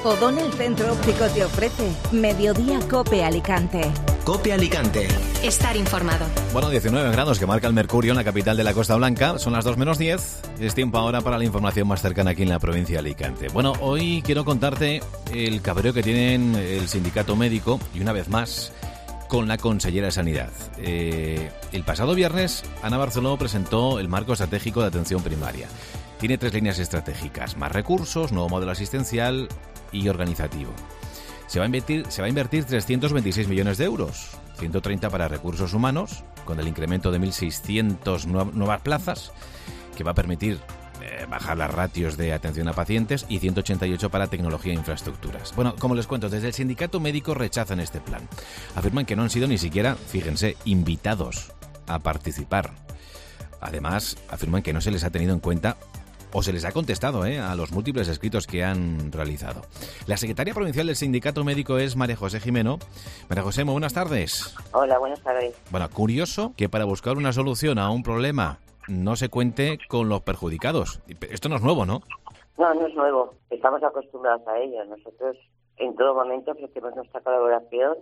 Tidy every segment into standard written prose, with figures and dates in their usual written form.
Odona, el centro óptico, te ofrece Mediodía Cope Alicante. Cope Alicante. Estar informado. Bueno, 19 grados que marca el mercurio en la capital de la Costa Blanca. Son las 2 menos 10. Es tiempo ahora para la información más cercana aquí en la provincia de Alicante. Bueno, hoy quiero contarte el cabreo que tienen el sindicato médico y una vez más con la consellera de Sanidad. El pasado viernes Ana Barceló presentó el marco estratégico de atención primaria. Tiene 3 líneas estratégicas: más recursos, nuevo modelo asistencial y organizativo. Se va a invertir 326 millones de euros, 130 para recursos humanos, con el incremento de 1.600 nuevas plazas, que va a permitir bajar las ratios de atención a pacientes, y 188 para tecnología e infraestructuras. Bueno, como les cuento, desde el sindicato médico rechazan este plan. Afirman que no han sido ni siquiera, fíjense, invitados a participar. Además, afirman que no se les ha tenido en cuenta o se les ha contestado a los múltiples escritos que han realizado. La secretaria provincial del sindicato médico es María José Jimeno. María José, muy buenas tardes. Hola, buenas tardes. Bueno, curioso que para buscar una solución a un problema no se cuente con los perjudicados. Esto no es nuevo, ¿no? No, no es nuevo. Estamos acostumbrados a ello. Nosotros en todo momento ofrecemos nuestra colaboración,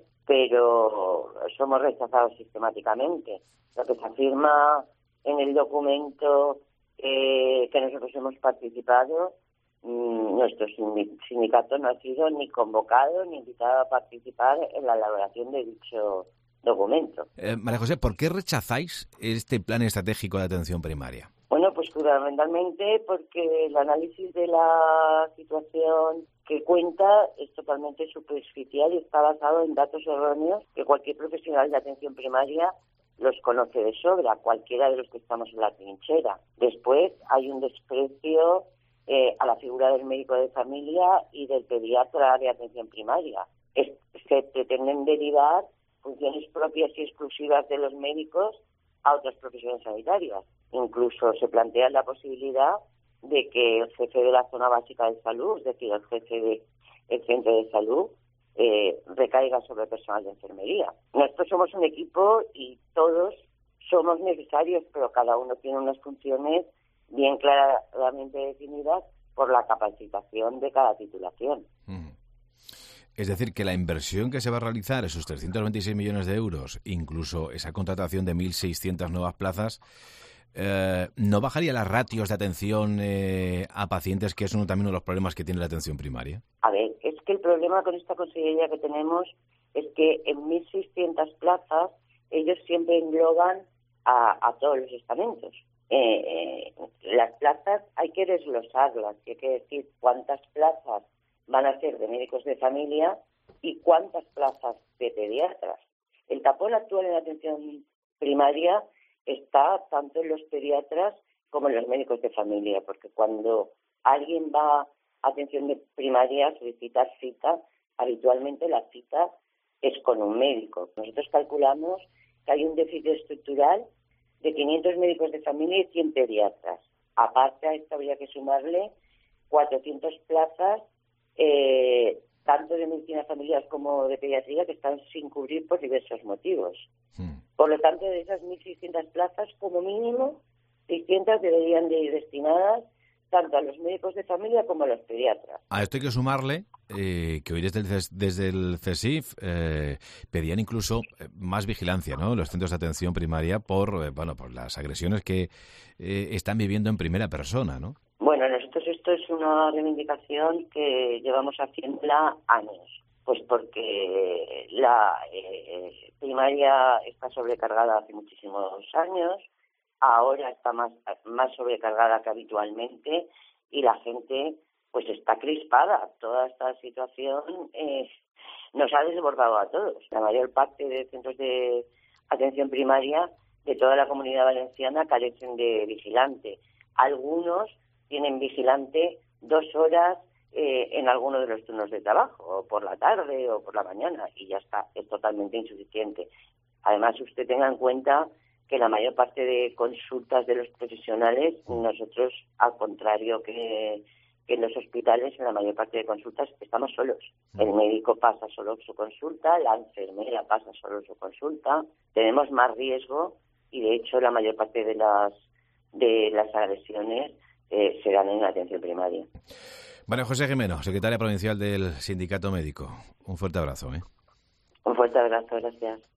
pero somos rechazados sistemáticamente. Lo que se afirma en el documento que nosotros hemos participado, nuestro sindicato no ha sido ni convocado ni invitado a participar en la elaboración de dicho documento. María José, ¿por qué rechazáis este plan estratégico de atención primaria? Bueno, pues fundamentalmente porque el análisis de la situación que cuenta es totalmente superficial y está basado en datos erróneos que cualquier profesional de atención primaria los conoce de sobra, cualquiera de los que estamos en la trinchera. Después hay un desprecio a la figura del médico de familia y del pediatra de atención primaria. Se pretenden derivar funciones propias y exclusivas de los médicos a otras profesiones sanitarias. Incluso se plantea la posibilidad de que el jefe de la zona básica de salud, es decir, el jefe del centro de salud, recaiga sobre personal de enfermería. Nosotros somos un equipo y todos somos necesarios, pero cada uno tiene unas funciones bien claramente definidas por la capacitación de cada titulación. Es decir, que la inversión que se va a realizar, esos 326 millones de euros, incluso esa contratación de 1.600 nuevas plazas, ¿no bajaría las ratios de atención a pacientes, que es también uno de los problemas que tiene la atención primaria? A ver, es que el problema con esta consellería que tenemos es que en 1.600 plazas ellos siempre engloban a todos los estamentos. Las plazas hay que desglosarlas, hay que decir cuántas plazas van a ser de médicos de familia y cuántas plazas de pediatras. El tapón actual en la atención primaria está tanto en los pediatras como en los médicos de familia, porque cuando alguien va a atención de primaria a solicitar cita, habitualmente la cita es con un médico. Nosotros calculamos que hay un déficit estructural de 500 médicos de familia y 100 pediatras. Aparte a esto habría que sumarle 400 plazas tanto de medicina familiar como de pediatría que están sin cubrir por diversos motivos. Por lo tanto, de esas 1.600 plazas, como mínimo, 600 deberían de ir destinadas tanto a los médicos de familia como a los pediatras. A esto hay que sumarle que hoy desde el CESIF pedían incluso más vigilancia, ¿no?, los centros de atención primaria por las agresiones que están viviendo en primera persona, ¿no? Bueno, nosotros esto es una reivindicación que llevamos haciéndola años, pues porque la primaria está sobrecargada hace muchísimos años, ahora está más sobrecargada que habitualmente y la gente pues está crispada. Toda esta situación nos ha desbordado a todos. La mayor parte de centros de atención primaria de toda la Comunidad Valenciana carecen de vigilante. Algunos tienen vigilante 2 horas en alguno de los turnos de trabajo, o por la tarde o por la mañana, y ya está, es totalmente insuficiente. Además, usted tenga en cuenta que la mayor parte de consultas de los profesionales, nosotros, al contrario que en los hospitales, en la mayor parte de consultas estamos solos. El médico pasa solo su consulta, la enfermera pasa solo su consulta, tenemos más riesgo y, de hecho, la mayor parte de las agresiones se dan en la atención primaria. María José Jimeno, secretaria provincial del Sindicato Médico. Un fuerte abrazo. Un fuerte abrazo, gracias.